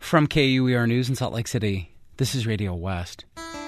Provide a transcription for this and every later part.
From KUER News in Salt Lake City, this is Radio West.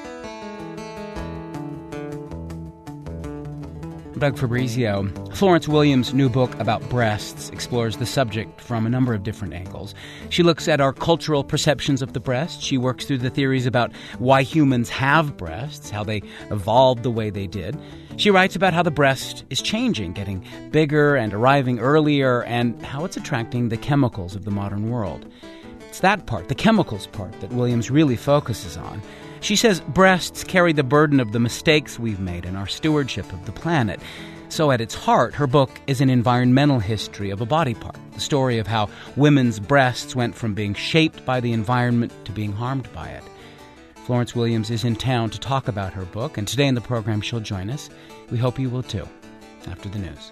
I'm Doug Fabrizio. Florence Williams' new book about breasts explores the subject from a number of different angles. She looks at our cultural perceptions of the breast. She works through the theories about why humans have breasts, how they evolved the way they did. She writes about how the breast is changing, getting bigger and arriving earlier, and how it's attracting the chemicals of the modern world. It's that part, the chemicals part, that Williams really focuses on. She says breasts carry the burden of the mistakes we've made in our stewardship of the planet. So at its heart, her book is an environmental history of a body part, the story of how women's breasts went from being shaped by the environment to being harmed by it. Florence Williams is in town to talk about her book, and today in the program she'll join us. We hope you will too, after the news.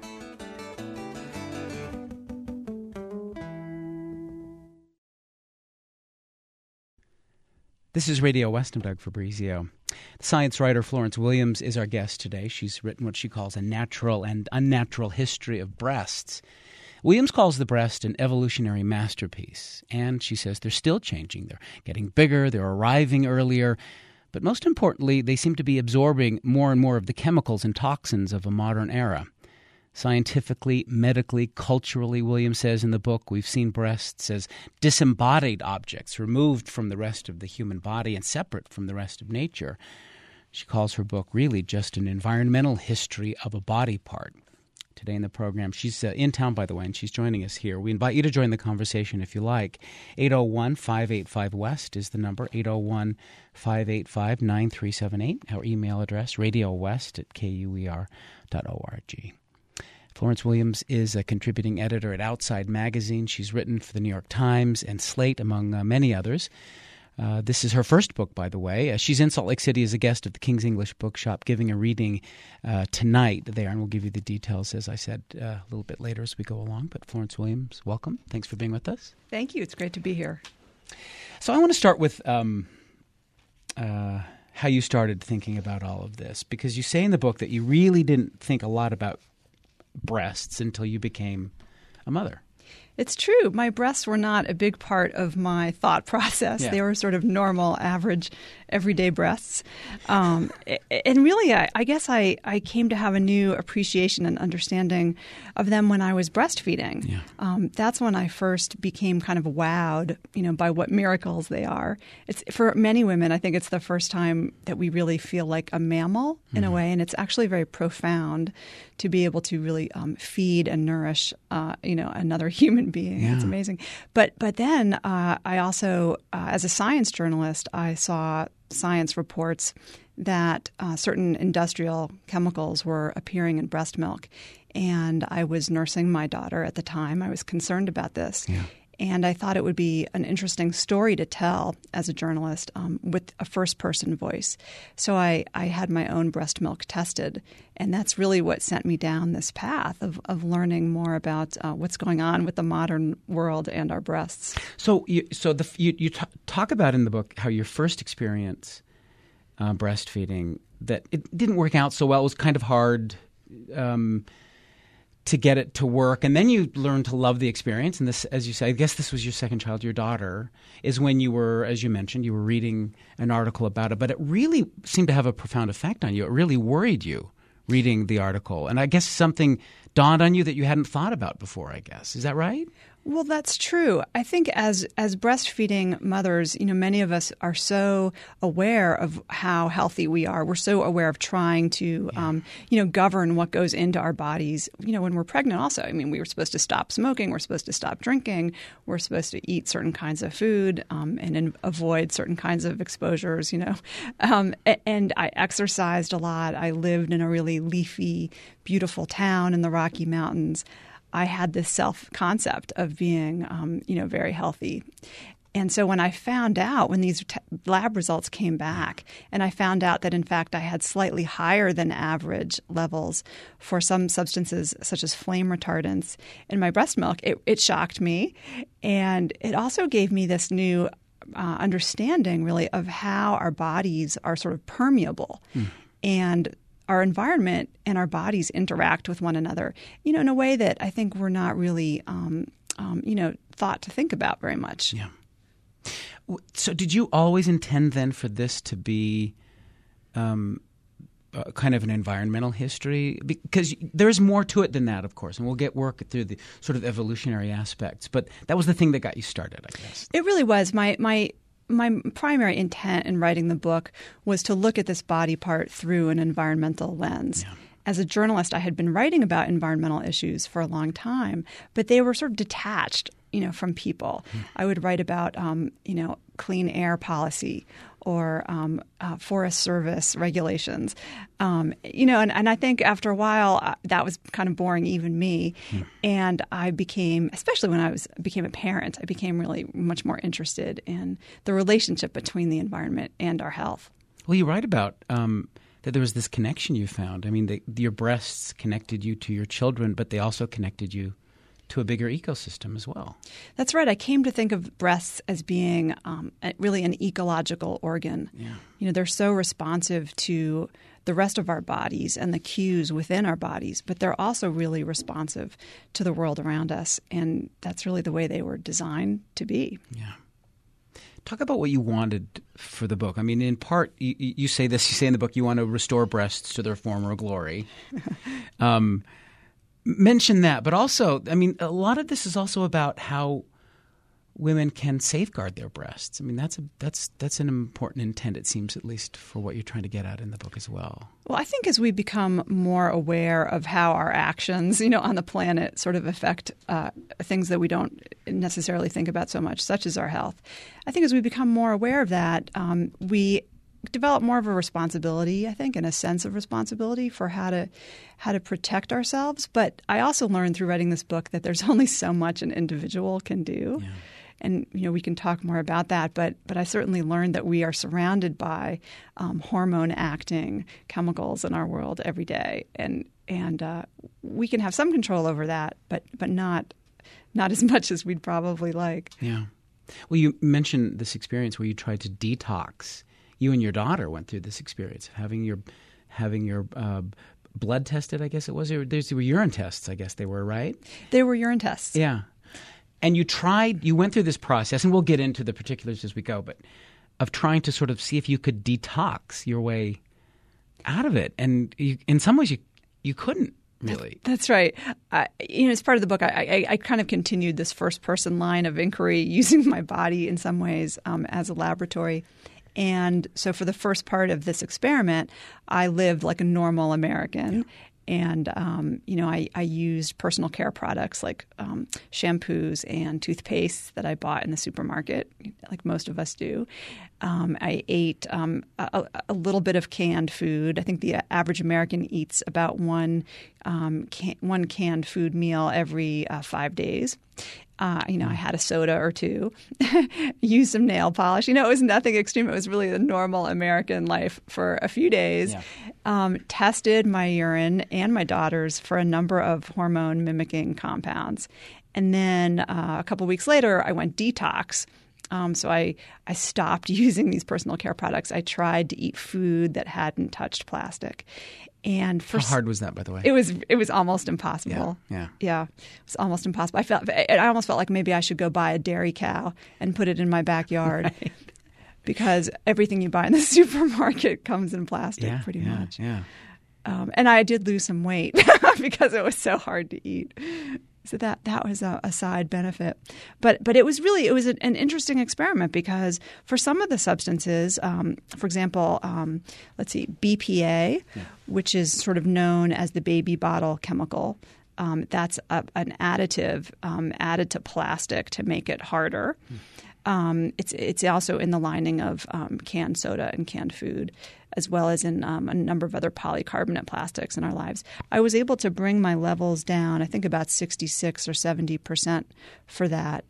This is Radio West. I'm Doug Fabrizio. The science writer Florence Williams is our guest today. She's written what she calls a natural and unnatural history of breasts. Williams calls the breast an evolutionary masterpiece, and she says they're still changing. They're getting bigger, they're arriving earlier, but most importantly, they seem to be absorbing more and more of the chemicals and toxins of a modern era. Scientifically, medically, culturally, Williams says in the book, we've seen breasts as disembodied objects, removed from the rest of the human body and separate from the rest of nature. She calls her book really just an environmental history of a body part. Today in the program, she's in town, by the way, and she's joining us here. We invite you to join the conversation if you like. 801-585-WEST is the number, 801-585-9378. Our email address, radiowest@kuer.org. Florence Williams is a contributing editor at Outside Magazine. She's written for the New York Times and Slate, among many others. This is her first book, by the way. She's in Salt Lake City as a guest at the King's English Bookshop, giving a reading tonight there, and we'll give you the details, as I said, a little bit later as we go along. But Florence Williams, welcome. Thanks for being with us. Thank you. It's great to be here. So I want to start with how you started thinking about all of this, because you say in the book that you really didn't think a lot about breasts until you became a mother. It's true. My breasts were not a big part of my thought process. Yeah. They were sort of normal, average, everyday breasts. And really, I guess I came to have a new appreciation and understanding of them when I was breastfeeding. Yeah. That's when I first became kind of wowed, by what miracles they are. It's for many women, I think it's the first time that we really feel like a mammal in a way, and it's actually very profound to be able to really feed and nourish, another human being. Yeah. It's amazing. But then I also, as a science journalist, I saw science reports that certain industrial chemicals were appearing in breast milk. And I was nursing my daughter at the time. I was concerned about this. Yeah. And I thought it would be an interesting story to tell as a journalist with a first-person voice. So I had my own breast milk tested, and that's really what sent me down this path of learning more about what's going on with the modern world and our breasts. So you talk about in the book how your first experience breastfeeding, that it didn't work out so well. It was kind of hard to get it to work. And then you learned to love the experience. And this, as you say, I guess this was your second child, your daughter, is when you were, as you mentioned, you were reading an article about it. But it really seemed to have a profound effect on you. It really worried you reading the article. And I guess something dawned on you that you hadn't thought about before, I guess. Is that right? Well, that's true. I think as breastfeeding mothers, many of us are so aware of how healthy we are. We're so aware of trying to, govern what goes into our bodies. When we're pregnant also, we were supposed to stop smoking. We're supposed to stop drinking. We're supposed to eat certain kinds of food and avoid certain kinds of exposures, And I exercised a lot. I lived in a really leafy, beautiful town in the Rocky Mountains. I had this self-concept of being, very healthy. And so when I found out, when these lab results came back, and I found out that, in fact, I had slightly higher than average levels for some substances, such as flame retardants, in my breast milk, it shocked me. And it also gave me this new understanding, really, of how our bodies are sort of permeable. And our environment and our bodies interact with one another, in a way that I think we're not really, thought to think about very much. Yeah. So did you always intend then for this to be kind of an environmental history? Because there's more to it than that, of course, and we'll work through the sort of evolutionary aspects. But that was the thing that got you started, I guess. It really was. My primary intent in writing the book was to look at this body part through an environmental lens. Yeah. As a journalist, I had been writing about environmental issues for a long time, but they were sort of detached, from people. I would write about, clean air policy or Forest Service regulations, and I think after a while that was kind of boring even me. And I became, especially when I became a parent, I became really much more interested in the relationship between the environment and our health. Well, you write about that there was this connection you found. I mean, your breasts connected you to your children, but they also connected you to a bigger ecosystem as well. That's right. I came to think of breasts as being really an ecological organ. Yeah. They're so responsive to the rest of our bodies and the cues within our bodies, but they're also really responsive to the world around us. And that's really the way they were designed to be. Yeah. Talk about what you wanted for the book. I mean, in part, you say this, you say in the book, you want to restore breasts to their former glory. Mention that, but also, I mean, a lot of this is also about how women can safeguard their breasts. I mean, that's an important intent, it seems, at least for what you're trying to get at in the book as well. Well, I think as we become more aware of how our actions, on the planet sort of affect things that we don't necessarily think about so much, such as our health, I think as we become more aware of that, we develop more of a responsibility, I think, and a sense of responsibility for how to protect ourselves. But I also learned through writing this book that there's only so much an individual can do. Yeah. And, we can talk more about that. But I certainly learned that we are surrounded by hormone-acting chemicals in our world every day. And we can have some control over that, but not as much as we'd probably like. Yeah. Well, you mentioned this experience where you tried to detox. You and your daughter went through this experience of having your blood tested, I guess it was. These were urine tests, I guess they were, right? They were urine tests. Yeah. And you went through this process, and we'll get into the particulars as we go, but of trying to sort of see if you could detox your way out of it. And in some ways you couldn't really. That's right. As part of the book, I kind of continued this first-person line of inquiry using my body in some ways as a laboratory. And so for the first part of this experiment, I lived like a normal American. Yeah. And, I used personal care products like shampoos and toothpaste that I bought in the supermarket, like most of us do. I ate a little bit of canned food. I think the average American eats about one canned food meal every 5 days. I had a soda or two, used some nail polish. It was nothing extreme. It was really the normal American life for a few days. Yeah. Tested my urine and my daughter's for a number of hormone-mimicking compounds. And then a couple weeks later, I went detox. So I stopped using these personal care products. I tried to eat food that hadn't touched plastic. And how hard was that, by the way? It was almost impossible. Yeah. It was almost impossible. I almost felt like maybe I should go buy a dairy cow and put it in my backyard, right. Because everything you buy in the supermarket comes in plastic, pretty much. Yeah. And I did lose some weight because it was so hard to eat. So that was a side benefit. But it was an interesting experiment because for some of the substances, for example, let's see, BPA, which is sort of known as the baby bottle chemical, that's an additive added to plastic to make it harder. It's also in the lining of canned soda and canned food, as well as in a number of other polycarbonate plastics in our lives. I was able to bring my levels down, I think about 66 or 70% for that.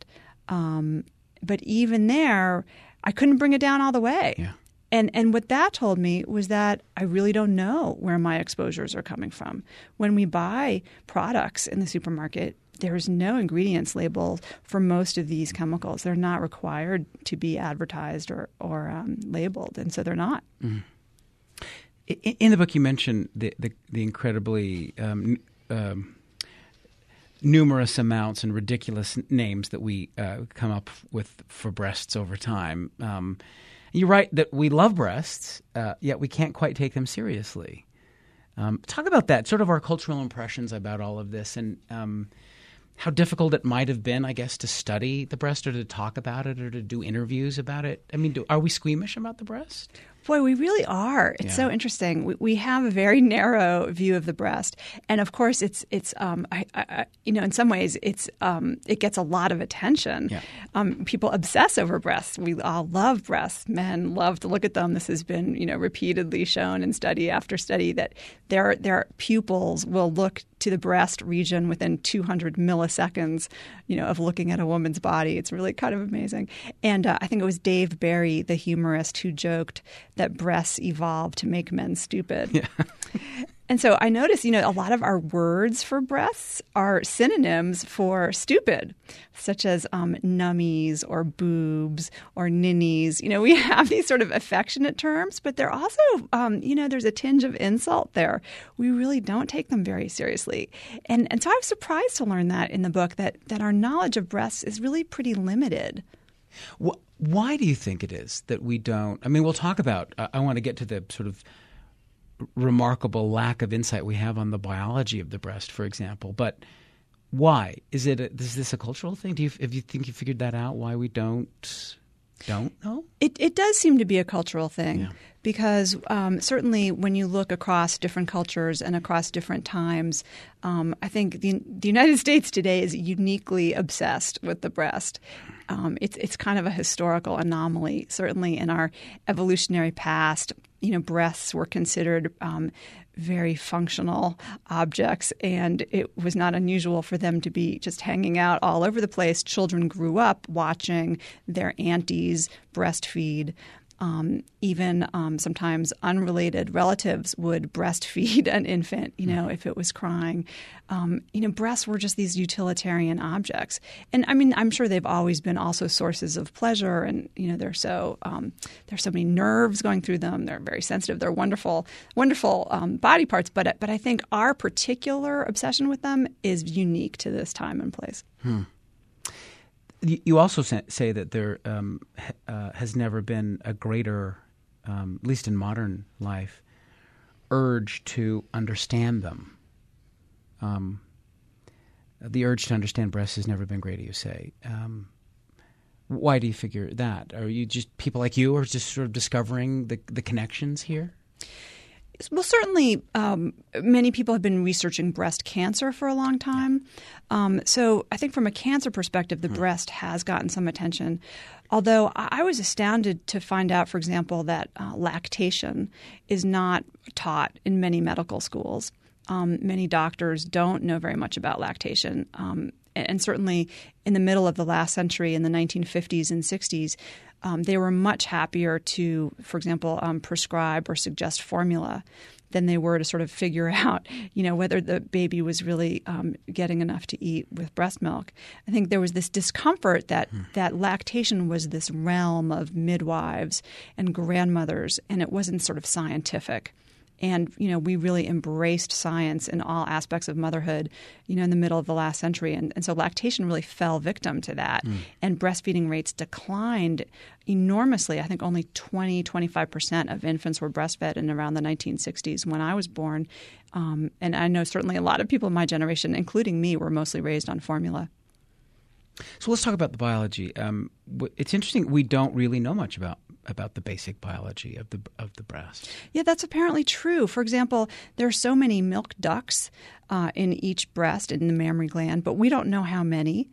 But even there, I couldn't bring it down all the way. Yeah. And what that told me was that I really don't know where my exposures are coming from. When we buy products in the supermarket, there's no ingredients label for most of these chemicals. They're not required to be advertised or labeled, and so they're not. Mm. In the book, you mentioned the incredibly numerous amounts and ridiculous names that we come up with for breasts over time. You're right that we love breasts, yet we can't quite take them seriously. Talk about that, sort of our cultural impressions about all of this, and how difficult it might have been, I guess, to study the breast or to talk about it or to do interviews about it. I mean, are we squeamish about the breast? Boy, we really are. It's so interesting. We have a very narrow view of the breast, and of course, it's in some ways, it gets a lot of attention. Yeah. People obsess over breasts. We all love breasts. Men love to look at them. This has been repeatedly shown in study after study that their pupils will look to the breast region within 200 milliseconds, of looking at a woman's body. It's really kind of amazing. And I think it was Dave Barry, the humorist, who joked that breasts evolved to make men stupid. Yeah. And so I noticed, a lot of our words for breasts are synonyms for stupid, such as nummies or boobs or ninnies. We have these sort of affectionate terms, but they're also, there's a tinge of insult there. We really don't take them very seriously. And so I was surprised to learn that in the book, that our knowledge of breasts is really pretty limited. Why do you think it is that we don't? I mean, we'll talk about I want to get to the sort of remarkable lack of insight we have on the biology of the breast, for example. But why? Is this a cultural thing? Do you think you figured that out, why we don't know? It does seem to be a cultural thing because certainly when you look across different cultures and across different times, I think the United States today is uniquely obsessed with the breast. It's kind of a historical anomaly. Certainly in our evolutionary past, breasts were considered very functional objects, and it was not unusual for them to be just hanging out all over the place. Children grew up watching their aunties breastfeed. Even sometimes unrelated relatives would breastfeed an infant, if it was crying. Breasts were just these utilitarian objects. And I mean, I'm sure they've always been also sources of pleasure. And, there's so many nerves going through them. They're very sensitive. They're wonderful, wonderful body parts. But I think our particular obsession with them is unique to this time and place. You also say that there has never been a greater, at least in modern life, urge to understand them. The urge to understand breasts has never been greater, you say. Why do you figure that? Are you just people like you are just sort of discovering the connections here? Well, certainly many people have been researching breast cancer for a long time. So I think from a cancer perspective, the breast has gotten some attention. Although I was astounded to find out, for example, that lactation is not taught in many medical schools. Many doctors don't know very much about lactation. And certainly in the middle of the last century, in the 1950s and 60s, they were much happier to, for example, prescribe or suggest formula than they were to sort of figure out, whether the baby was really getting enough to eat with breast milk. I think there was this discomfort that lactation was this realm of midwives and grandmothers, and it wasn't sort of scientific. And, we really embraced science in all aspects of motherhood, in the middle of the last century. And so lactation really fell victim to that. And breastfeeding rates declined enormously. I think only 25% of infants were breastfed in around the 1960s when I was born. And I know certainly a lot of people in my generation, including me, were mostly raised on formula. So let's talk about the biology. It's interesting. We don't really know much about the basic biology of the breast. Yeah, that's apparently true. For example, there are so many milk ducts in each breast in the mammary gland, but we don't know how many.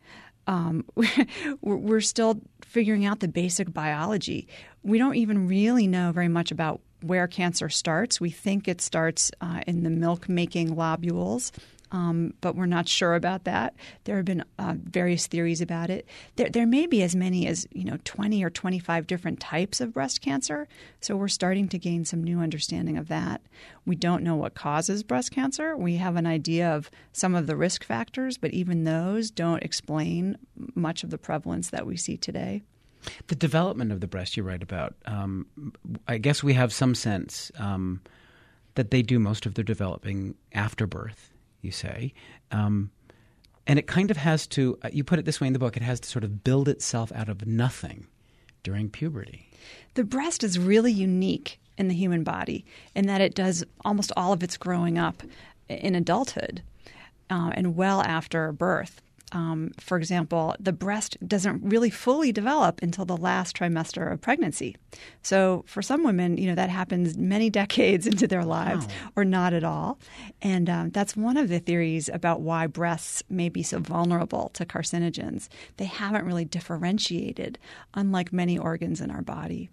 We're still figuring out the basic biology. We don't even really know very much about where cancer starts. We think it starts in the milk-making lobules. But we're not sure about that. There have been various theories about it. There may be as many as 20 or 25 different types of breast cancer. So we're starting to gain some new understanding of that. We don't know what causes breast cancer. We have an idea of some of the risk factors, but even those don't explain much of the prevalence that we see today. The development of the breast you write about, I guess we have some sense that they do most of their developing after birth. You say. And it kind of has to, you put it this way in the book, it has to sort of build itself out of nothing during puberty. The breast is really unique in the human body in that it does almost all of its growing up in adulthood and well after birth. For example, the breast doesn't really fully develop until the last trimester of pregnancy. So for some women, that happens many decades into their lives or not at all. And that's one of the theories about why breasts may be so vulnerable to carcinogens. They haven't really differentiated, unlike many organs in our body.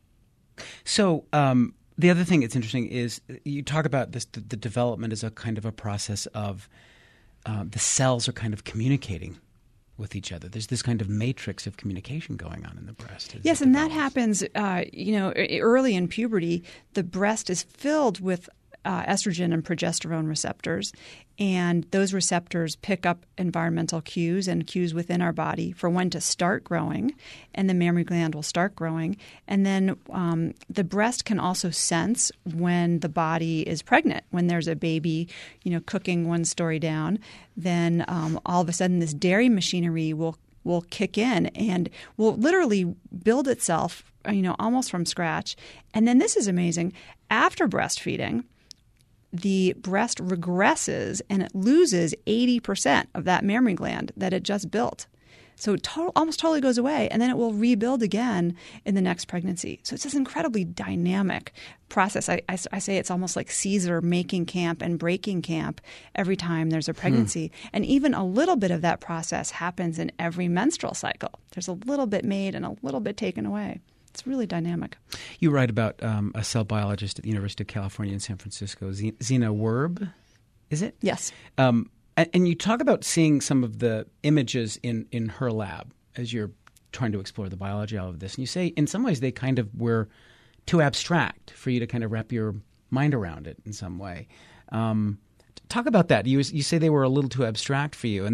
So the other thing that's interesting is you talk about this, the development as a kind of a process of the cells are kind of communicating with each other. There's this kind of matrix of communication going on in the breast. Yes, and that happens, early in puberty. The breast is filled with estrogen and progesterone receptors, and those receptors pick up environmental cues and cues within our body for when to start growing, and the mammary gland will start growing. And then the breast can also sense when the body is pregnant. When there's a baby, cooking one story down, then all of a sudden this dairy machinery will kick in and will literally build itself, almost from scratch. And then this is amazing. After breastfeeding, the breast regresses and it loses 80% of that mammary gland that it just built. So it almost totally goes away, and then it will rebuild again in the next pregnancy. So it's this incredibly dynamic process. I say it's almost like Caesar making camp and breaking camp every time there's a pregnancy. And even a little bit of that process happens in every menstrual cycle. There's a little bit made and a little bit taken away. It's really dynamic. You write about a cell biologist at the University of California in San Francisco, Zena Werb, is it? Yes. And you talk about seeing some of the images in her lab as you're trying to explore the biology of this. And you say in some ways they kind of were too abstract for you to kind of wrap your mind around it in some way. Talk about that. You say they were a little too abstract for you. And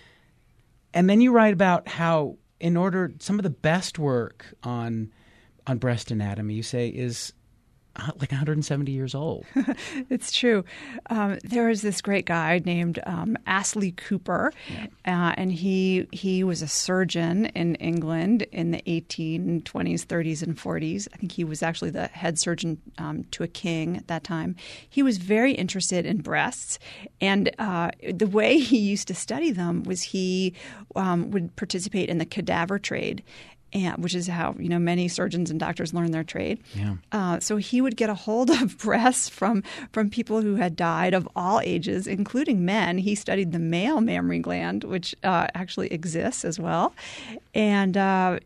then you write about how some of the best work on breast anatomy, you say, is like 170 years old. It's true. There was this great guy named Astley Cooper, and he was a surgeon in England in the 1820s, 30s, and 40s. I think he was actually the head surgeon to a king at that time. He was very interested in breasts, and the way he used to study them was he would participate in the cadaver trade. Which is how many surgeons and doctors learn their trade. Yeah. So he would get a hold of breasts from people who had died of all ages, including men. He studied the male mammary gland, which actually exists as well, and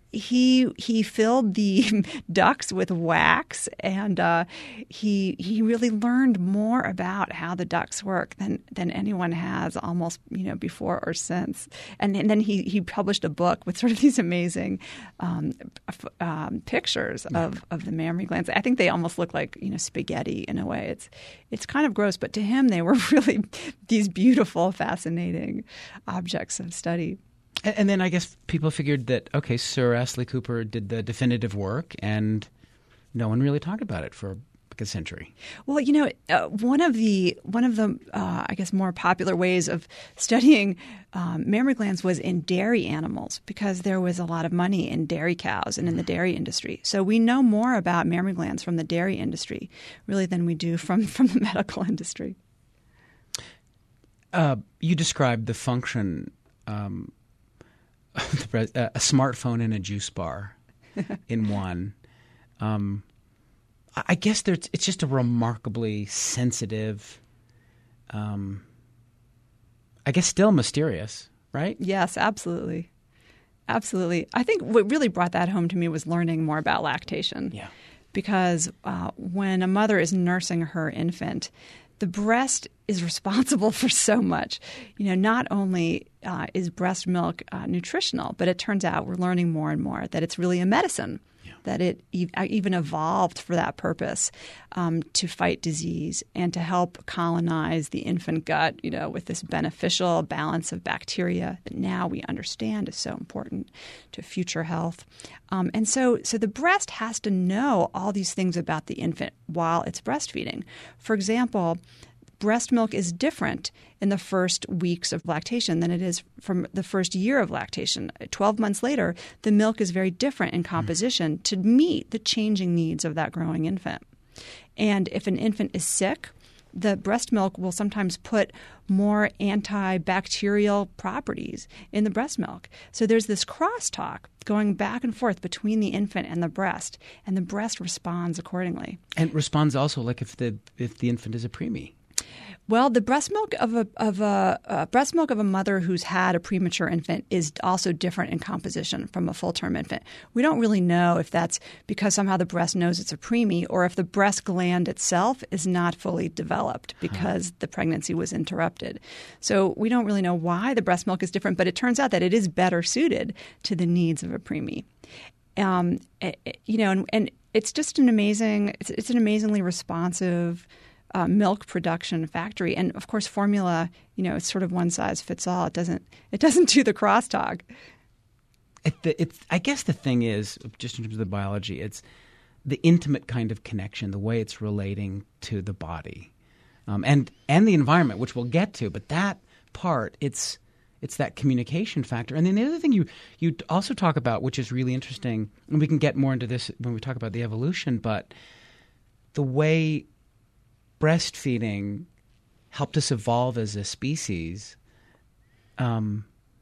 he filled the ducts with wax, and he really learned more about how the ducts work than anyone has almost before or since. And then he published a book with sort of these amazing pictures of the mammary glands. I think they almost look like spaghetti in a way. It's kind of gross, but to him they were really these beautiful, fascinating objects of study. And then I guess people figured that Sir Astley Cooper did the definitive work, and no one really talked about it for a century. Well, one of the I guess more popular ways of studying mammary glands was in dairy animals, because there was a lot of money in dairy cows and in the dairy industry. So we know more about mammary glands from the dairy industry, really, than we do from the medical industry. You described the function, a smartphone and a juice bar in one. I guess it's just a remarkably sensitive, I guess still mysterious, right? Yes, absolutely. Absolutely. I think what really brought that home to me was learning more about lactation. Yeah. Because when a mother is nursing her infant, the breast is responsible for so much. Not only is breast milk nutritional, but it turns out we're learning more and more that it's really a medicine. That it even evolved for that purpose, to fight disease and to help colonize the infant gut, with this beneficial balance of bacteria that now we understand is so important to future health. And so the breast has to know all these things about the infant while it's breastfeeding. For example, breast milk is different in the first weeks of lactation than it is from the first year of lactation. 12 months later, the milk is very different in composition to meet the changing needs of that growing infant. And if an infant is sick, the breast milk will sometimes put more antibacterial properties in the breast milk. So there's this crosstalk going back and forth between the infant and the breast responds accordingly. And responds also like if the infant is a preemie. Well, the breast milk of a mother who's had a premature infant is also different in composition from a full-term infant. We don't really know if that's because somehow the breast knows it's a preemie or if the breast gland itself is not fully developed because the pregnancy was interrupted. So we don't really know why the breast milk is different, but it turns out that it is better suited to the needs of a preemie. And it's just an amazingly responsive milk production factory. And of course, formula, it's sort of one size fits all. It doesn't do the crosstalk. I guess the thing is, just in terms of the biology, it's the intimate kind of connection, the way it's relating to the body, and the environment, which we'll get to. But that part, it's that communication factor. And then the other thing you also talk about, which is really interesting, and we can get more into this when we talk about the evolution, but the way breastfeeding helped us evolve as a species and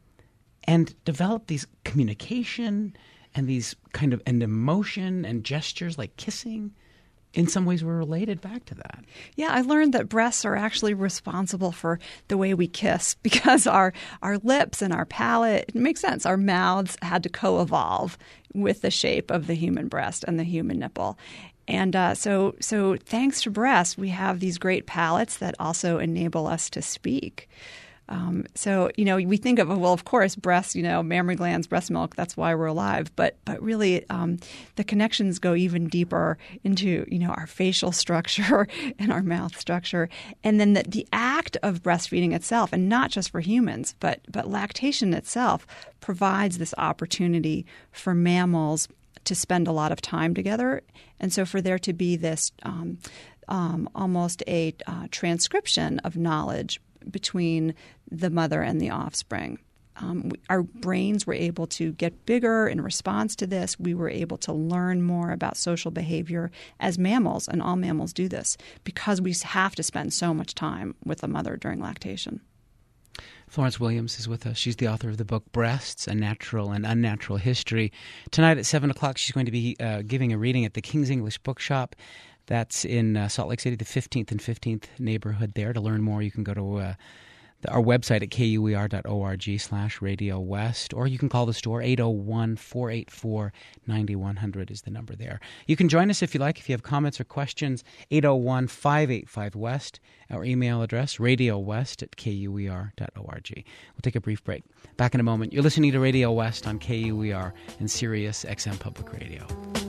develop these communication and these kind of and emotion and gestures like kissing. In some ways, we're related back to that. Yeah, I learned that breasts are actually responsible for the way we kiss because our lips and our palate, it makes sense, our mouths had to co-evolve with the shape of the human breast and the human nipple. And so thanks to breasts, we have these great palates that also enable us to speak. We think of, well, of course, breasts, mammary glands, breast milk, that's why we're alive. But really, the connections go even deeper into, our facial structure and our mouth structure. And then the act of breastfeeding itself, and not just for humans, but lactation itself provides this opportunity for mammals to spend a lot of time together. And so for there to be this almost a transcription of knowledge between the mother and the offspring. Our brains were able to get bigger in response to this. We were able to learn more about social behavior as mammals, and all mammals do this, because we have to spend so much time with the mother during lactation. Florence Williams is with us. She's the author of the book Breasts, A Natural and Unnatural History. Tonight at 7 o'clock, she's going to be giving a reading at the King's English Bookshop. That's in Salt Lake City, the 15th and 15th neighborhood there. To learn more, you can go to our website at kuer.org/Radio West, or you can call the store. 801-484-9100 is the number there. You can join us if you like. If you have comments or questions, 801-585-WEST. Our email address, radiowest@kuer.org. We'll take a brief break. Back in a moment. You're listening to Radio West on KUER and Sirius XM Public Radio.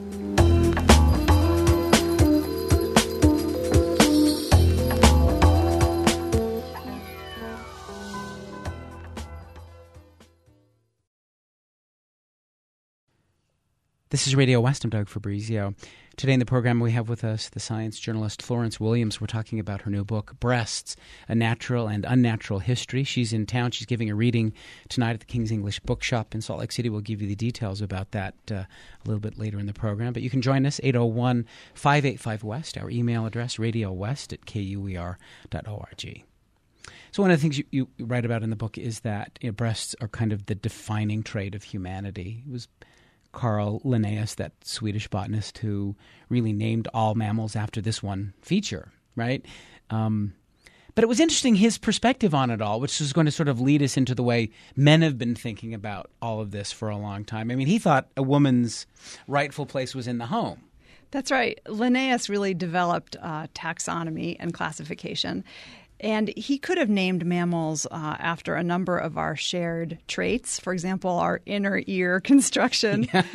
This is Radio West. I'm Doug Fabrizio. Today in the program we have with us the science journalist Florence Williams. We're talking about her new book, Breasts, A Natural and Unnatural History. She's in town. She's giving a reading tonight at the King's English Bookshop in Salt Lake City. We'll give you the details about that a little bit later in the program. But you can join us, 801-585-WEST, our email address, radiowest@kuer.org. So one of the things you write about in the book is that breasts are kind of the defining trait of humanity. It was Carl Linnaeus, that Swedish botanist who really named all mammals after this one feature, right? But it was interesting, his perspective on it all, which is going to sort of lead us into the way men have been thinking about all of this for a long time. I mean, he thought a woman's rightful place was in the home. That's right. Linnaeus really developed taxonomy and classification. And he could have named mammals after a number of our shared traits. For example, our inner ear construction,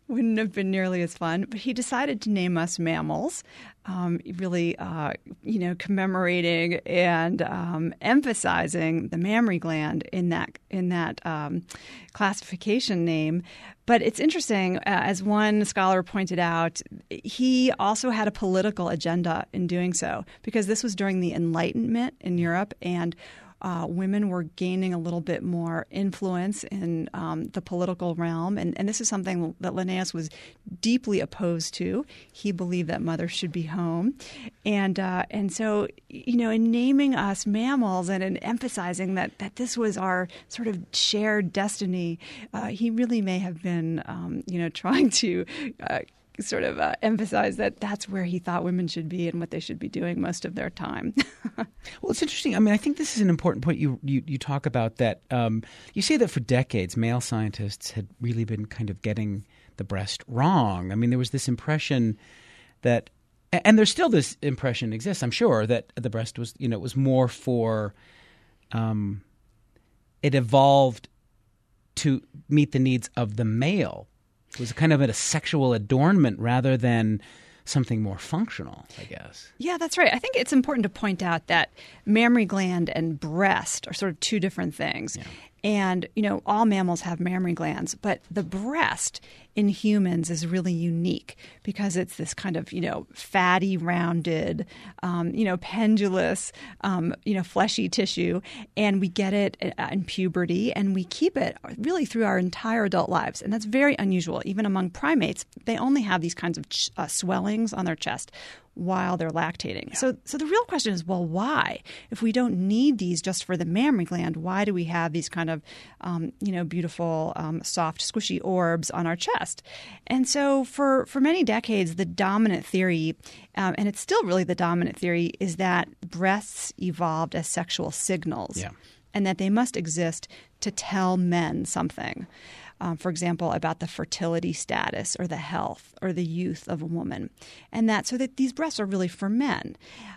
wouldn't have been nearly as fun. But he decided to name us mammals, really, commemorating and emphasizing the mammary gland in that classification name. But it's interesting, as one scholar pointed out, he also had a political agenda in doing so, because this was during the Enlightenment in Europe, and women were gaining a little bit more influence in the political realm. And this is something that Linnaeus was deeply opposed to. He believed that mothers should be home. And so, in naming us mammals and in emphasizing that this was our sort of shared destiny, he really may have been, trying to sort of emphasize that that's where he thought women should be and what they should be doing most of their time. Well, it's interesting. I mean, I think this is an important point you talk about, that you say that for decades male scientists had really been kind of getting the breast wrong. I mean, there was this impression that, and there's still this impression exists, I'm sure, that the breast was, it was more for, it evolved to meet the needs of the male. It was kind of a sexual adornment rather than something more functional, I guess. Yeah, that's right. I think it's important to point out that mammary gland and breast are sort of two different things. Yeah. And, all mammals have mammary glands, but the breast in humans is really unique because it's this kind of, fatty, rounded, pendulous, fleshy tissue. And we get it in puberty, and we keep it really through our entire adult lives. And that's very unusual. Even among primates, they only have these kinds of swellings on their chest while they're lactating. Yeah. So the real question is, well, why? If we don't need these just for the mammary gland, why do we have these kind of, beautiful, soft, squishy orbs on our chest? And so for many decades, the dominant theory, and it's still really the dominant theory, is that breasts evolved as sexual signals. Yeah. And that they must exist to tell men something. For example, about the fertility status or the health or the youth of a woman. And so that these breasts are really for men.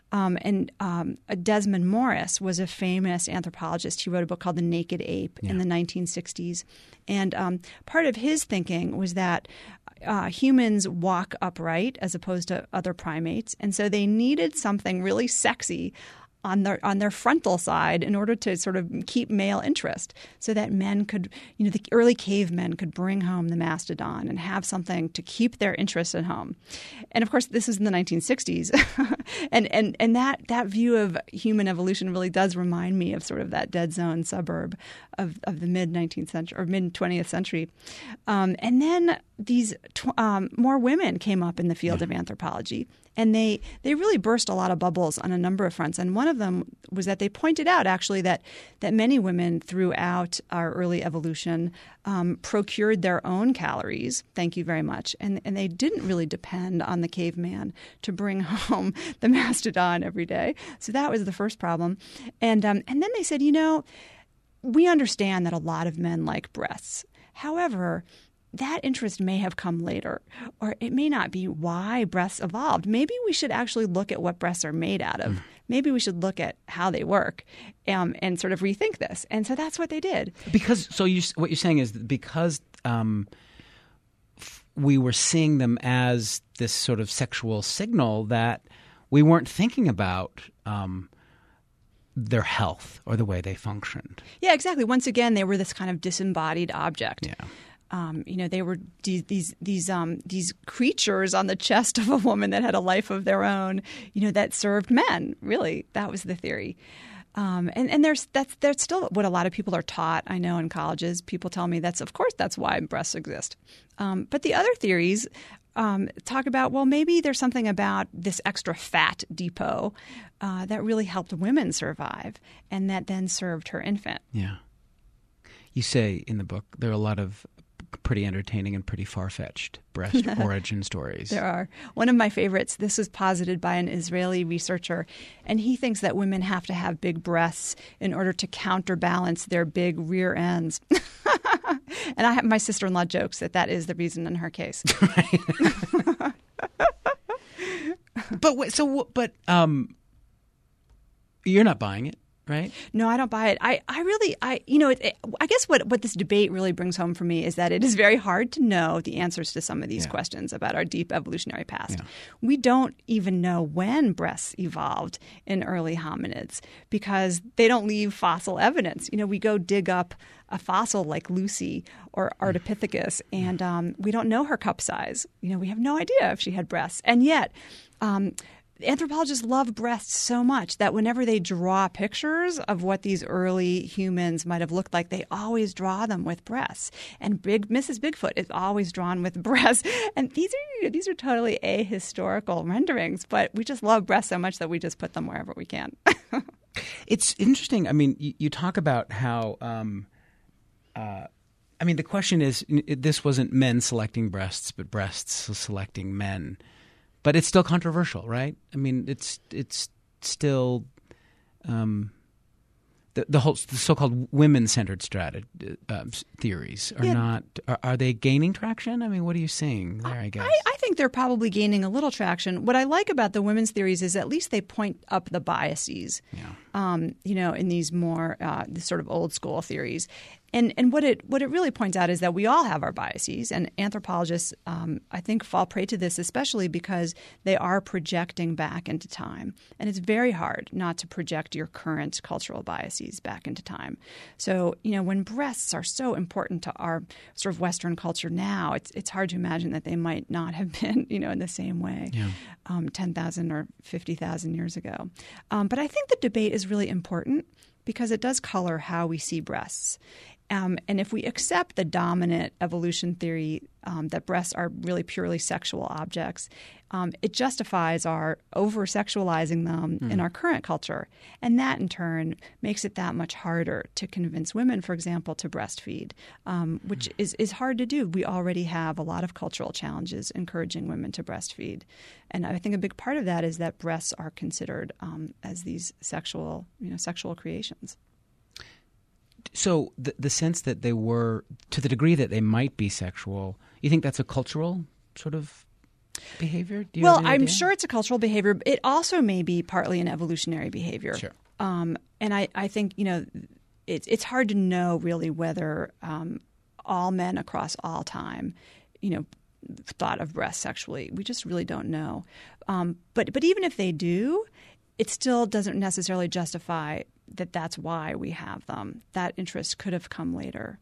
Desmond Morris was a famous anthropologist. He wrote a book called The Naked Ape in the 1960s. And part of his thinking was that humans walk upright as opposed to other primates. And so they needed something really sexy on their frontal side in order to sort of keep male interest, so that men could, the early cavemen could bring home the mastodon and have something to keep their interest at home. And of course, this is in the 1960s. and that view of human evolution really does remind me of sort of that dead zone suburb of the mid-19th century or mid-20th century. And then these more women came up in the field of anthropology. And they really burst a lot of bubbles on a number of fronts. And one of them was that they pointed out, actually, that many women throughout our early evolution procured their own calories, thank you very much, and they didn't really depend on the caveman to bring home the mastodon every day. So that was the first problem. And then they said, we understand that a lot of men like breasts. However, that interest may have come later, or it may not be why breasts evolved. Maybe we should actually look at what breasts are made out of. Maybe we should look at how they work and sort of rethink this. And so that's what they did. What you're saying is because we were seeing them as this sort of sexual signal, that we weren't thinking about their health or the way they functioned. Yeah, exactly. Once again, they were this kind of disembodied object. Yeah. They were these creatures on the chest of a woman that had a life of their own, that served men. Really, that was the theory. And that's still what a lot of people are taught. I know in colleges, people tell me that's why breasts exist. But the other theories talk about, well, maybe there's something about this extra fat depot that really helped women survive, and that then served her infant. Yeah. You say in the book there are a lot of pretty entertaining and pretty far-fetched breast origin stories. There are. One of my favorites, this was posited by an Israeli researcher, and he thinks that women have to have big breasts in order to counterbalance their big rear ends. And my sister-in-law jokes that is the reason in her case. But you're not buying it. right? No, I don't buy it. I guess what this debate really brings home for me is that it is very hard to know the answers to some of these questions about our deep evolutionary past. Yeah. We don't even know when breasts evolved in early hominids because they don't leave fossil evidence. We go dig up a fossil like Lucy or Ardipithecus, and we don't know her cup size. We have no idea if she had breasts. And yet anthropologists love breasts so much that whenever they draw pictures of what these early humans might have looked like, they always draw them with breasts. And Mrs. Bigfoot is always drawn with breasts. And these are totally ahistorical renderings, but we just love breasts so much that we just put them wherever we can. It's interesting. I mean, you talk about how the question is, this wasn't men selecting breasts, but breasts selecting men. But it's still controversial, right? I mean, it's still the so-called women-centered theories are not. Are they gaining traction? I mean, what are you seeing there? I guess I think they're probably gaining a little traction. What I like about the women's theories is at least they point up the biases. Yeah. In these more this sort of old school theories. And what it really points out is that we all have our biases, and anthropologists, I think, fall prey to this, especially because they are projecting back into time. And it's very hard not to project your current cultural biases back into time. So, when breasts are so important to our sort of Western culture now, it's hard to imagine that they might not have been, in the same way 10,000 or 50,000 years ago. But I think the debate is really important because it does color how we see breasts. And if we accept the dominant evolution theory that breasts are really purely sexual objects, it justifies our over-sexualizing them in our current culture. And that, in turn, makes it that much harder to convince women, for example, to breastfeed, which is hard to do. We already have a lot of cultural challenges encouraging women to breastfeed. And I think a big part of that is that breasts are considered as these sexual creations. So the sense that they were, to the degree that they might be sexual, you think that's a cultural sort of behavior? Well, I'm sure it's a cultural behavior. It also may be partly an evolutionary behavior. Sure. And I think, it's hard to know really whether all men across all time, thought of breasts sexually. We just really don't know. But even if they do, it still doesn't necessarily justify that's why we have them. That interest could have come later.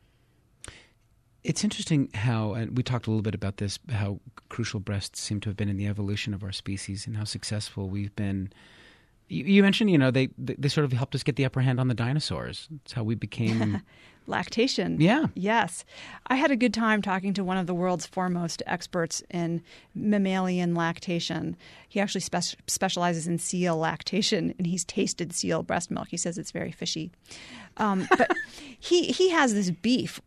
It's interesting how, and we talked a little bit about this, how crucial breasts seem to have been in the evolution of our species and how successful we've been. You mentioned, they sort of helped us get the upper hand on the dinosaurs. It's how we became lactation. Yeah. Yes. I had a good time talking to one of the world's foremost experts in mammalian lactation. He actually specializes in seal lactation, and he's tasted seal breast milk. He says it's very fishy. But he has this beef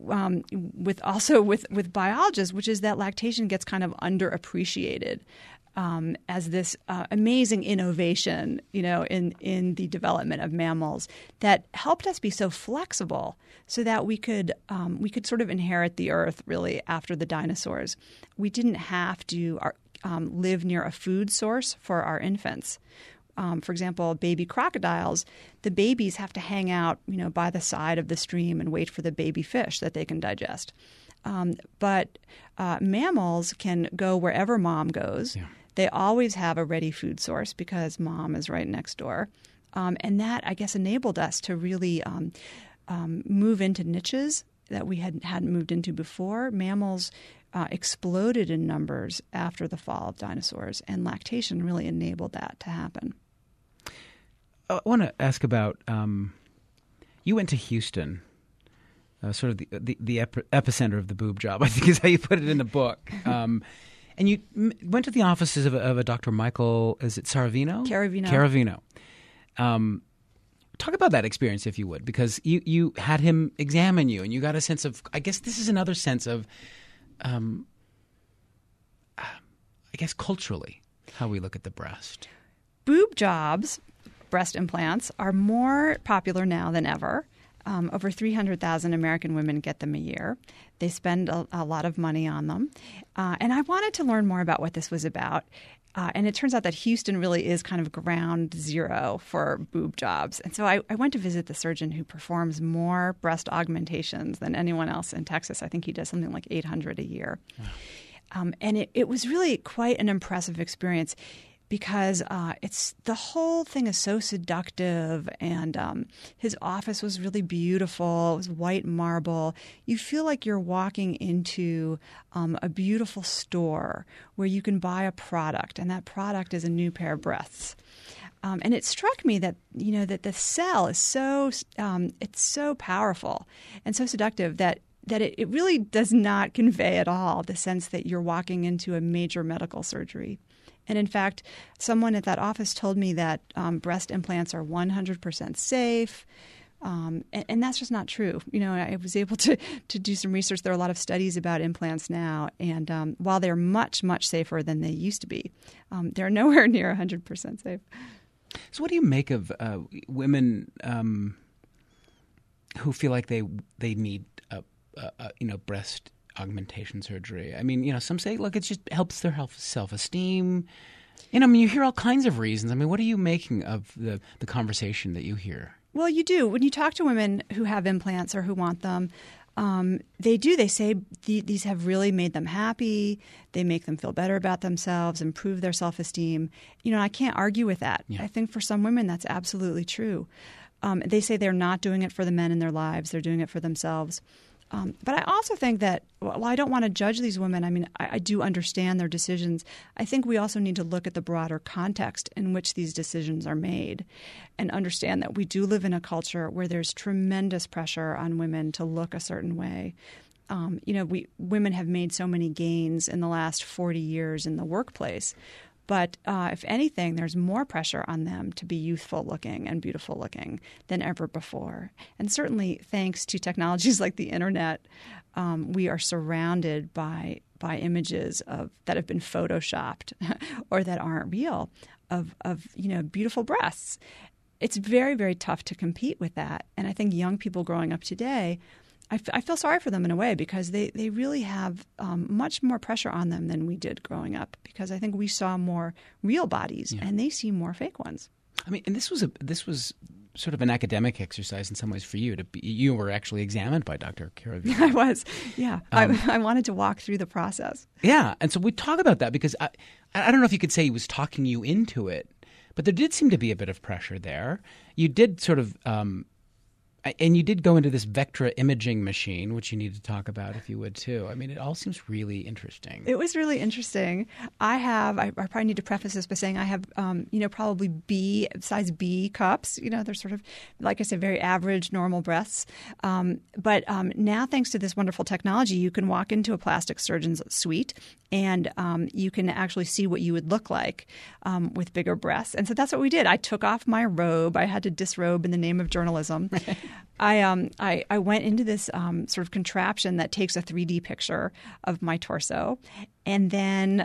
with biologists, which is that lactation gets kind of underappreciated. As this amazing innovation, in the development of mammals that helped us be so flexible, so that we could sort of inherit the earth really after the dinosaurs. We didn't have to live near a food source for our infants. For example, baby crocodiles, the babies have to hang out, by the side of the stream and wait for the baby fish that they can digest. But mammals can go wherever mom goes. Yeah. They always have a ready food source because mom is right next door. And that, I guess, enabled us to really move into niches that we hadn't moved into before. Mammals exploded in numbers after the fall of dinosaurs, and lactation really enabled that to happen. I want to ask about you went to Houston, sort of the epicenter of the boob job, I think is how you put it in the book. And you went to the offices of a Dr. Michael, is it Caravino? Caravino. Talk about that experience, if you would, because you had him examine you, and you got a sense of, I guess this is another sense of, culturally, how we look at the breast. Boob jobs, breast implants, are more popular now than ever. Over 300,000 American women get them a year. They spend a lot of money on them. And I wanted to learn more about what this was about. And it turns out that Houston really is kind of ground zero for boob jobs. And so I went to visit the surgeon who performs more breast augmentations than anyone else in Texas. I think he does something like 800 a year. Wow. And it was really quite an impressive experience because the whole thing is so seductive, and his office was really beautiful. It was white marble. You feel like you're walking into a beautiful store where you can buy a product, and that product is a new pair of breasts. And it struck me that that the sell is so it's so powerful and so seductive that it really does not convey at all the sense that you're walking into a major medical surgery. And in fact, someone at that office told me that breast implants are 100% safe. And that's just not true. I was able to do some research. There are a lot of studies about implants now. And while they're much, much safer than they used to be, they're nowhere near 100% safe. So what do you make of women who feel like they need breast augmentation surgery? I mean, some say, look, it just helps their self-esteem. You hear all kinds of reasons. I mean, what are you making of the conversation that you hear? Well, you do. When you talk to women who have implants or who want them, they say these have really made them happy. They make them feel better about themselves, improve their self-esteem. I can't argue with that. Yeah. I think for some women that's absolutely true. They say they're not doing it for the men in their lives. They're doing it for themselves. But I also think that, while I don't want to judge these women, I mean, I do understand their decisions. I think we also need to look at the broader context in which these decisions are made and understand that we do live in a culture where there's tremendous pressure on women to look a certain way. Women have made so many gains in the last 40 years in the workplace. But if anything, there's more pressure on them to be youthful looking and beautiful looking than ever before. And certainly thanks to technologies like the internet, we are surrounded by images that have been photoshopped or that aren't real of beautiful breasts. It's very, very tough to compete with that. And I think young people growing up today, I feel sorry for them in a way because they really have much more pressure on them than we did growing up, because I think we saw more real bodies and they see more fake ones. I mean, and this was sort of an academic exercise in some ways for you. You were actually examined by Dr. Caravita. I was, yeah. I wanted to walk through the process. Yeah, and so we talk about that because I don't know if you could say he was talking you into it, but there did seem to be a bit of pressure there. You did sort of and you did go into this Vectra imaging machine, which you need to talk about if you would too. I mean, it all seems really interesting. It was really interesting. I probably need to preface this by saying I have, probably size B cups. They're sort of, like I said, very average, normal breasts. But now, thanks to this wonderful technology, you can walk into a plastic surgeon's suite and you can actually see what you would look like with bigger breasts. And so that's what we did. I took off my robe. I had to disrobe in the name of journalism. I went into this sort of contraption that takes a 3D picture of my torso, and then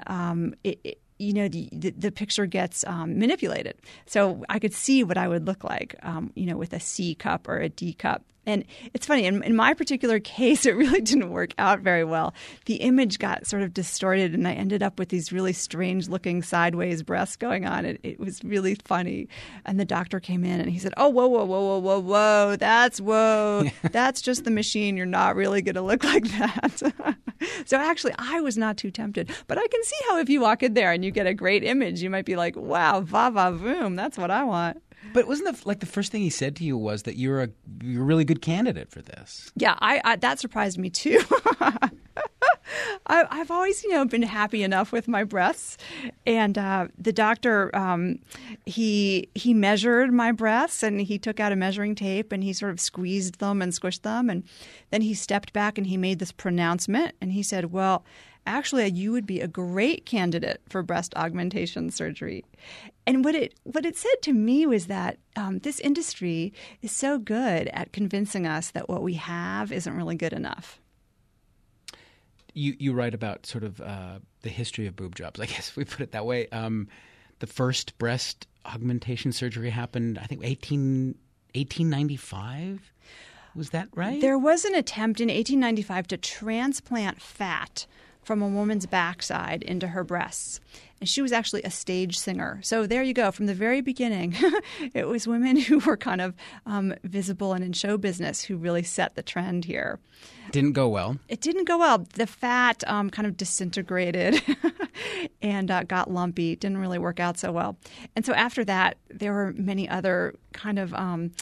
the picture gets manipulated. So I could see what I would look like, with a C cup or a D cup. And it's funny, in my particular case, it really didn't work out very well. The image got sort of distorted, and I ended up with these really strange-looking sideways breasts going on. It was really funny. And the doctor came in, and he said, "Oh, whoa, that's just the machine. You're not really going to look like that." So actually, I was not too tempted. But I can see how if you walk in there and you get a great image, you might be like, wow, va-va-voom, that's what I want. But wasn't the first thing he said to you was that you're a really good candidate for this? Yeah, I that surprised me too. I've always, been happy enough with my breasts, and the doctor he measured my breasts, and he took out a measuring tape and he sort of squeezed them and squished them, and then he stepped back and he made this pronouncement, and he said, "Well, actually, you would be a great candidate for breast augmentation surgery." And what it said to me was that this industry is so good at convincing us that what we have isn't really good enough. You write about sort of the history of boob jobs, I guess if we put it that way. The first breast augmentation surgery happened, I think, 1895? Was that right? There was an attempt in 1895 to transplant fat from a woman's backside into her breasts. And she was actually a stage singer. So there you go. From the very beginning, it was women who were kind of visible and in show business who really set the trend here. Didn't go well. It didn't go well. The fat kind of disintegrated and got lumpy. Didn't really work out so well. And so after that, there were many other kind of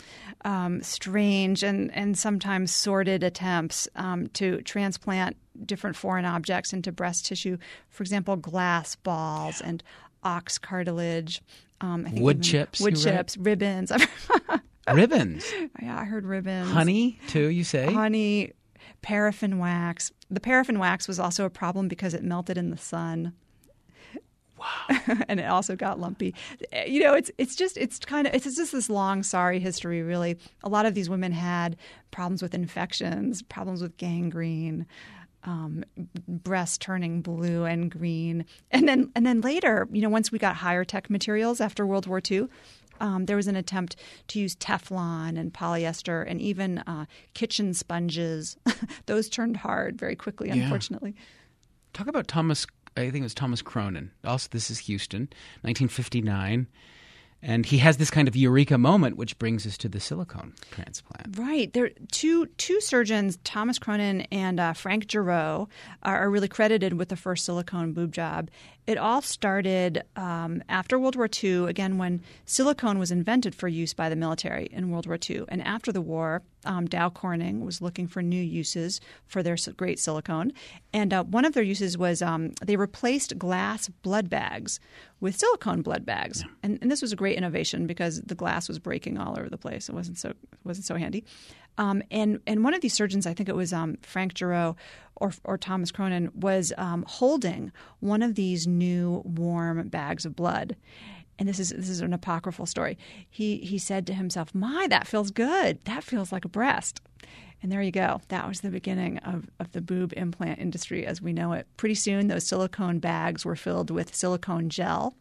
strange and sometimes sordid attempts to transplant different foreign objects into breast tissue. For example, glass balls and ox cartilage. Wood chips. Ribbons. Ribbons? Yeah, I heard ribbons. Honey, too, you say? Honey, paraffin wax. The paraffin wax was also a problem because it melted in the sun. Wow. And it also got lumpy. You know, it's just this long, sorry history, really. A lot of these women had problems with infections, problems with gangrene, breasts turning blue and green. And then later, you know, once we got higher tech materials after World War II, there was an attempt to use Teflon and polyester and even kitchen sponges. Those turned hard very quickly, unfortunately. Talk about Thomas, I think it was Thomas Cronin. Also, this is Houston, 1959. And he has this kind of eureka moment, which brings us to the silicone transplant. Right. There two surgeons, Thomas Cronin and Frank Giroux, are really credited with the first silicone boob job. It all started after World War II, again, when silicone was invented for use by the military in World War II. And after the war, Dow Corning was looking for new uses for their great silicone. And one of their uses was they replaced glass blood bags with silicone blood bags. Yeah. And this was a great innovation because the glass was breaking all over the place. It wasn't so handy. And one of these surgeons, I think it was Frank Giroux or Thomas Cronin, was holding one of these new warm bags of blood. And this is an apocryphal story. He said to himself, "My, that feels good. That feels like a breast." And there you go. That was the beginning of the boob implant industry as we know it. Pretty soon, those silicone bags were filled with silicone gel.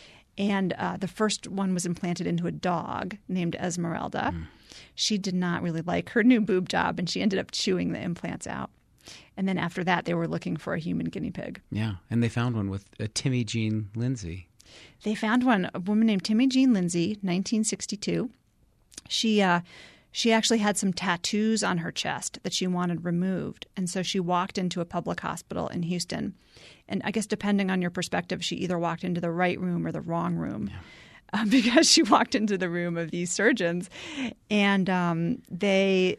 And the first one was implanted into a dog named Esmeralda. She did not really like her new boob job, and she ended up chewing the implants out. And then after that, they were looking for a human guinea pig. Yeah, and they found one with Timmy Jean Lindsay. They found one, a woman named Timmy Jean Lindsay, 1962. She actually had some tattoos on her chest that she wanted removed. And so she walked into a public hospital in Houston. And I guess depending on your perspective, she either walked into the right room or the wrong room. Yeah. Because she walked into the room of these surgeons. And they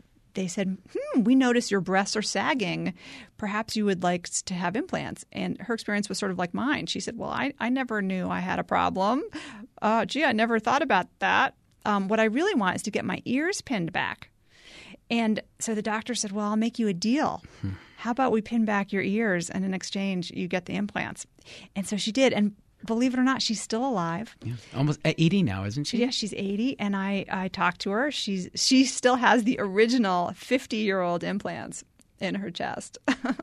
said, we notice your breasts are sagging. Perhaps you would like to have implants. And her experience was sort of like mine. She said, well, I never knew I had a problem. I never thought about that. What I really want is to get my ears pinned back. And so the doctor said, well, I'll make you a deal. How about we pin back your ears and in exchange you get the implants? And so she did. And believe it or not, she's still alive. Yeah. Almost 80 now, isn't she? Yeah, she's 80. And I talked to her. She still has the original 50-year-old implants in her chest.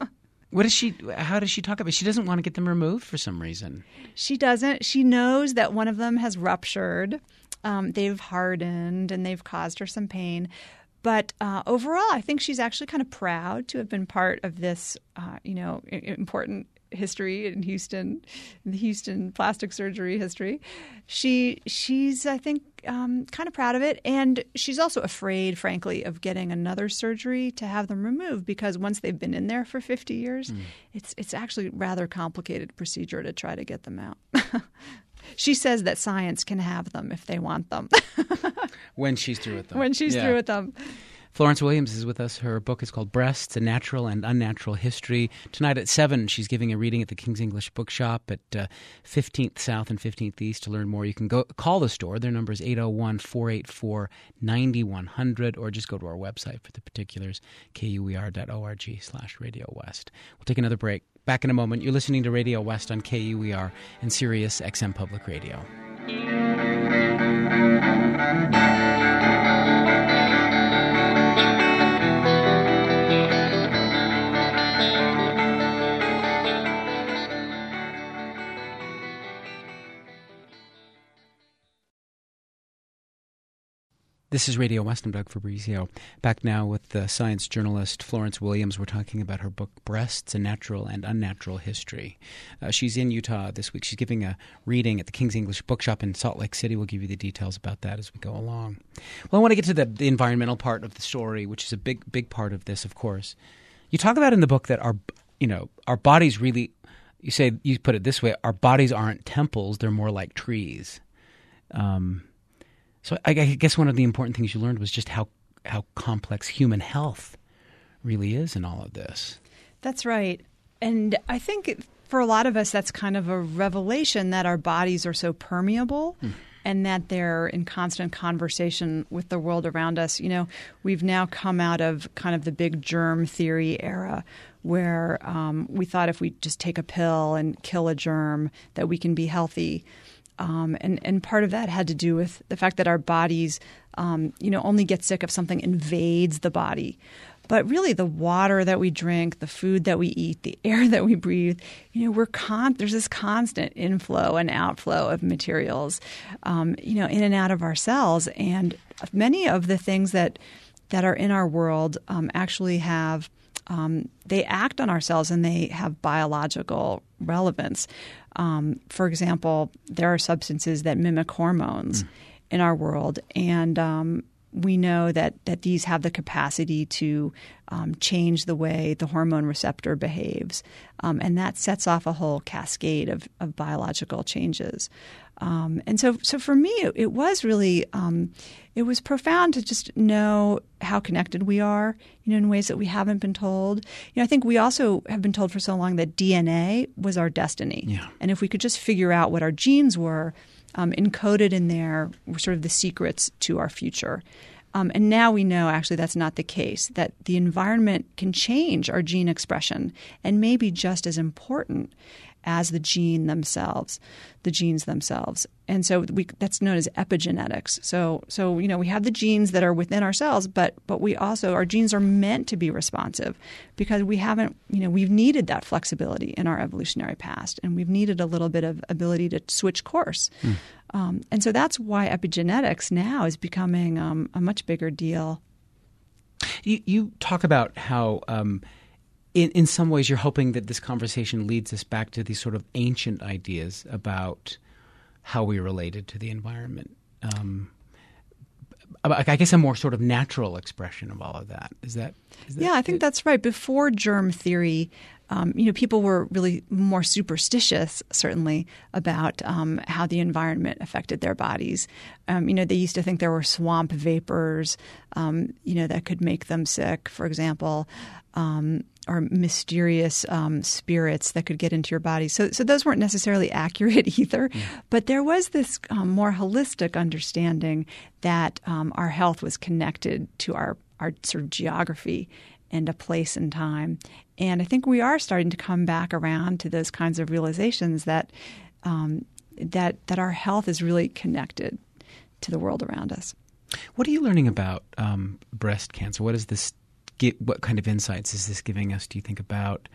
How does she talk about it? She doesn't want to get them removed for some reason. She doesn't. She knows that one of them has ruptured. They've hardened and they've caused her some pain. But overall, I think she's actually kind of proud to have been part of this, important history in Houston, the Houston plastic surgery history. She's, I think, kind of proud of it. And she's also afraid, frankly, of getting another surgery to have them removed because once they've been in there for 50 years, it's actually a rather complicated procedure to try to get them out. She says that science can have them if they want them. When she's through with them. When she's through with them. Florence Williams is with us. Her book is called Breasts, A Natural and Unnatural History. Tonight at 7, she's giving a reading at the King's English Bookshop at 15th South and 15th East. To learn more, you can call the store. Their number is 801-484-9100, or just go to our website for the particulars, kuer.org/Radio West. We'll take another break. Back in a moment. You're listening to Radio West on KUER and Sirius XM Public Radio. This is Radio West. I'm Doug Fabrizio. Back now with the science journalist Florence Williams. We're talking about her book, Breasts, A Natural and Unnatural History. She's in Utah this week. She's giving a reading at the King's English Bookshop in Salt Lake City. We'll give you the details about that as we go along. Well, I want to get to the environmental part of the story, which is a big part of this, of course. You talk about in the book that our bodies really, you put it this way, our bodies aren't temples, they're more like trees. So I guess one of the important things you learned was just how complex human health really is in all of this. That's right. And I think for a lot of us, that's kind of a revelation that our bodies are so permeable and that they're in constant conversation with the world around us. You know, we've now come out of kind of the big germ theory era where we thought if we just take a pill and kill a germ that we can be healthy. And part of that had to do with the fact that our bodies, only get sick if something invades the body. But really, the water that we drink, the food that we eat, the air that we breathe, there's this constant inflow and outflow of materials, in and out of our cells. And many of the things that are in our world actually have they act on our cells and they have biological relevance. For example, there are substances that mimic hormones in our world, and we know that these have the capacity to change the way the hormone receptor behaves, and that sets off a whole cascade of biological changes. And so for me, it was really it was profound to just know how connected we are, in ways that we haven't been told. I think we also have been told for so long that DNA was our destiny. Yeah. And if we could just figure out what our genes were, encoded in there were sort of the secrets to our future. And now we know actually that's not the case, that the environment can change our gene expression and may be just as important as the genes themselves. And so that's known as epigenetics. So we have the genes that are within our cells, but we also, our genes are meant to be responsive because we've needed that flexibility in our evolutionary past, and we've needed a little bit of ability to switch course. And so that's why epigenetics now is becoming a much bigger deal. You talk about how in some ways you're hoping that this conversation leads us back to these sort of ancient ideas about how we related to the environment. I guess a more sort of natural expression of all of that. Is that yeah, I think that's right. Before germ theory, people were really more superstitious, certainly, about how the environment affected their bodies. They used to think there were swamp vapors, that could make them sick, for example, or mysterious spirits that could get into your body. So those weren't necessarily accurate either. Yeah. But there was this more holistic understanding that our health was connected to our sort of geography and a place and time. And I think we are starting to come back around to those kinds of realizations that that our health is really connected to the world around us. What are you learning about breast cancer? What is this? What kind of insights is this giving us, do you think, about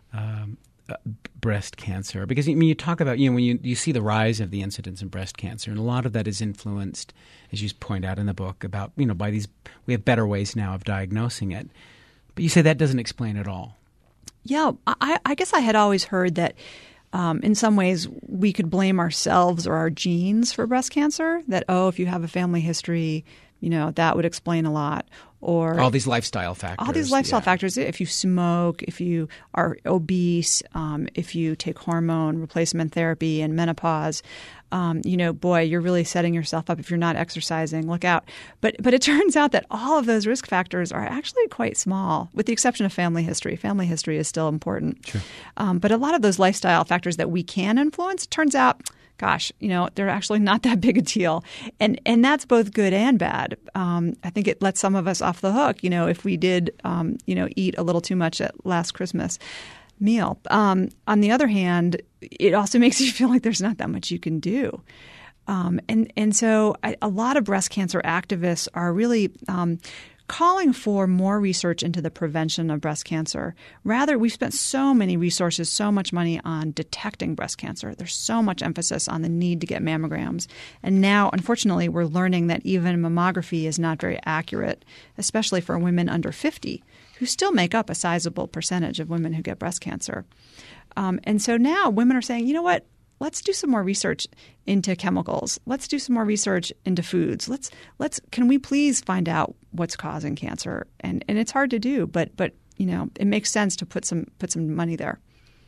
breast cancer? Because you talk about, when you see the rise of the incidence in breast cancer, and a lot of that is influenced, as you point out in the book, about, by these, we have better ways now of diagnosing it. But you say that doesn't explain it all. Yeah, I guess I had always heard that in some ways we could blame ourselves or our genes for breast cancer, that, if you have a family history, that would explain a lot. Or all these lifestyle factors. All these lifestyle factors. If you smoke, if you are obese, if you take hormone replacement therapy and menopause, you're really setting yourself up. If you're not exercising, look out. But it turns out that all of those risk factors are actually quite small, with the exception of family history. Family history is still important. Sure. But a lot of those lifestyle factors that we can influence, turns out, gosh, they're actually not that big a deal. And that's both good and bad. I think it lets some of us off the hook, if we did, eat a little too much at last Christmas meal. On the other hand, it also makes you feel like there's not that much you can do. And so a lot of breast cancer activists are really calling for more research into the prevention of breast cancer. Rather, we've spent so many resources, so much money on detecting breast cancer. There's so much emphasis on the need to get mammograms. And now, unfortunately, we're learning that even mammography is not very accurate, especially for women under 50, who still make up a sizable percentage of women who get breast cancer. And so now women are saying, you know what? Let's do some more research into chemicals. Let's do some more research into foods. Can we please find out what's causing cancer? And it's hard to do, but it makes sense to put some money there.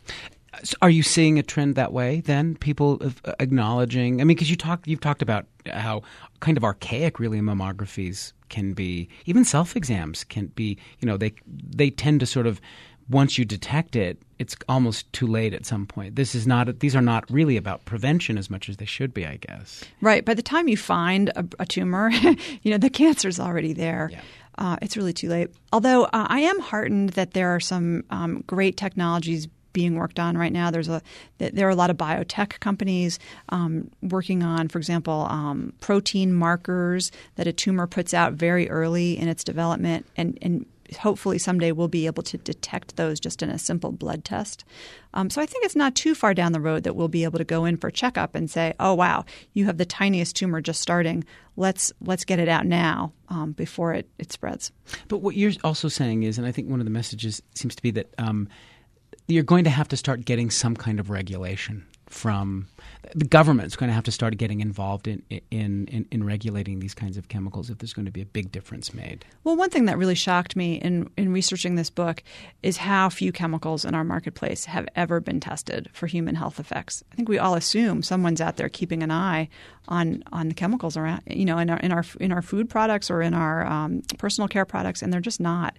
So are you seeing a trend that way then? People acknowledging, because you've talked about how kind of archaic really mammographies can be. Even self-exams can be, they tend to sort of, once you detect it, it's almost too late at some point. These are not really about prevention as much as they should be, I guess. Right. By the time you find a tumor, the cancer's already there. Yeah. It's really too late. Although I am heartened that there are some great technologies being worked on right now. There are a lot of biotech companies working on, for example, protein markers that a tumor puts out very early in its development, and hopefully someday we'll be able to detect those just in a simple blood test. So I think it's not too far down the road that we'll be able to go in for a checkup and say, oh, wow, you have the tiniest tumor just starting. Let's get it out now before it spreads. But what you're also saying is, and I think one of the messages seems to be that you're going to have to start getting some kind of regulation from the government's going to have to start getting involved in regulating these kinds of chemicals if there's going to be a big difference made. Well, one thing that really shocked me in researching this book is how few chemicals in our marketplace have ever been tested for human health effects. I think we all assume someone's out there keeping an eye on the chemicals around, in our food products or in our personal care products, and they're just not.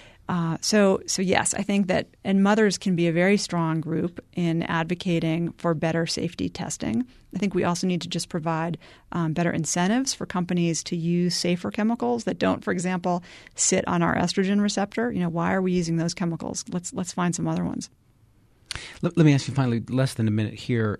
So yes, I think that, and mothers can be a very strong group in advocating for better safety testing. I think we also need to just provide better incentives for companies to use safer chemicals that don't, for example, sit on our estrogen receptor. Why are we using those chemicals? Let's find some other ones. Let me ask you finally, less than a minute here.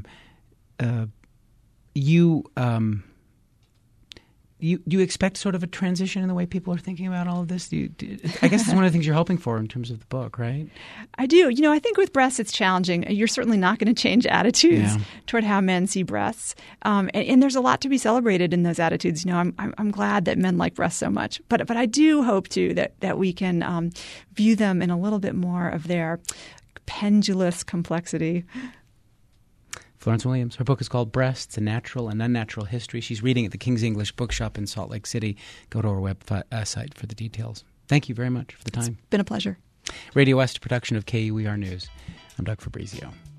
Do you expect sort of a transition in the way people are thinking about all of this? I guess it's one of the things you're hoping for in terms of the book, right? I do. I think with breasts it's challenging. You're certainly not going to change attitudes toward how men see breasts. And there's a lot to be celebrated in those attitudes. I'm glad that men like breasts so much. But I do hope, too, that we can view them in a little bit more of their pendulous complexity. Florence Williams. Her book is called Breasts, A Natural and Unnatural History. She's reading at the King's English Bookshop in Salt Lake City. Go to our website for the details. Thank you very much for the time. It's been a pleasure. Radio West, a production of KUER News. I'm Doug Fabrizio.